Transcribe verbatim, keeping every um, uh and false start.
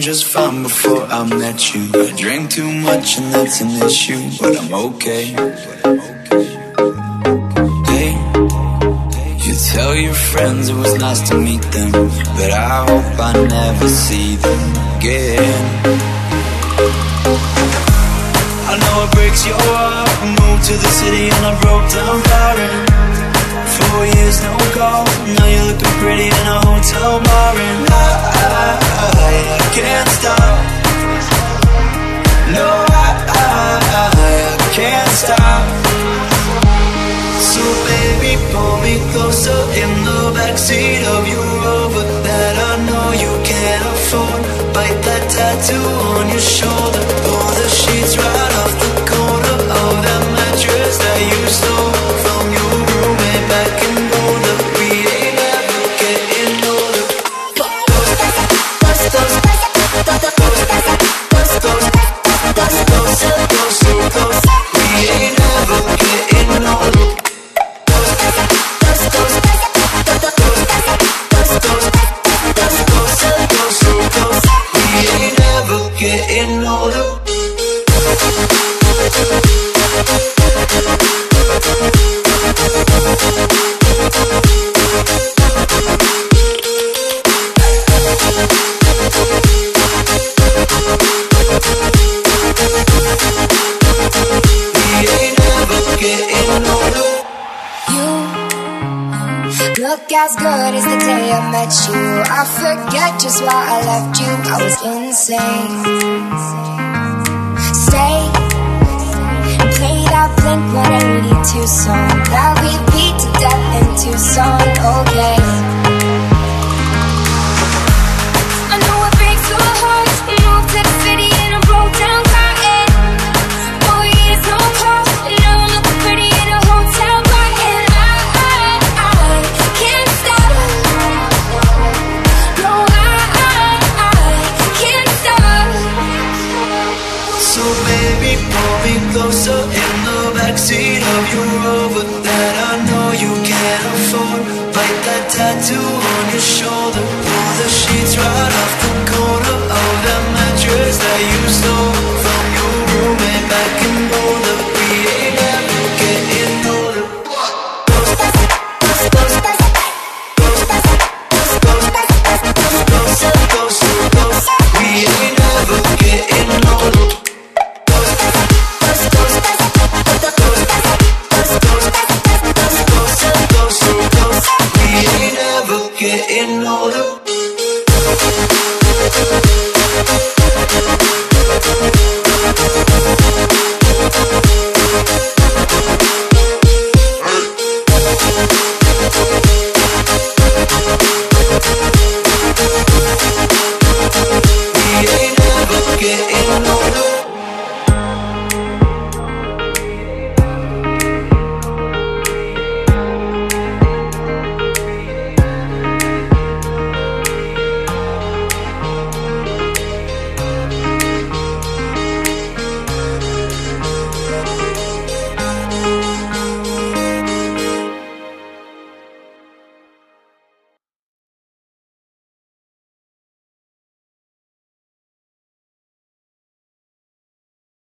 just fine before I met you. I drank too much and that's an issue, but I'm okay. Hey, you tell your friends it was nice to meet them, but I hope I never see them again. I know it breaks your heart. I moved to the city and I broke down crying. Four years no call, now you're looking pretty in a hotel bar. And I, I, I can't stop. No, I, I, I can't stop. So baby, pull me closer in the backseat of your Rover that I know you can't afford. Bite that tattoo on your shoulder. Pull the sheets right off the corner of that mattress that you stole from your roommate back in Boulder. We ain't ever getting older. Those, those, those, those, those, those, those, those, those, those. We ain't ever getting older. Those, those, those, those, those, those, those, those, those. We ain't ever getting older. Look as good as the day I met you. I forget just why I left you. I was insane. Stay and play that Blink one eighty-two song that we beat to death in Tucson. Okay, I know it breaks your heart. You moved to the city and I broke down crying. Four years no call, and now I'm looking pretty in a hotel bar. And I, I, I can't stop. No, I, I, I can't stop. So baby, pull me closer in the backseat of your Rover that I know you can't afford. Bite that tattoo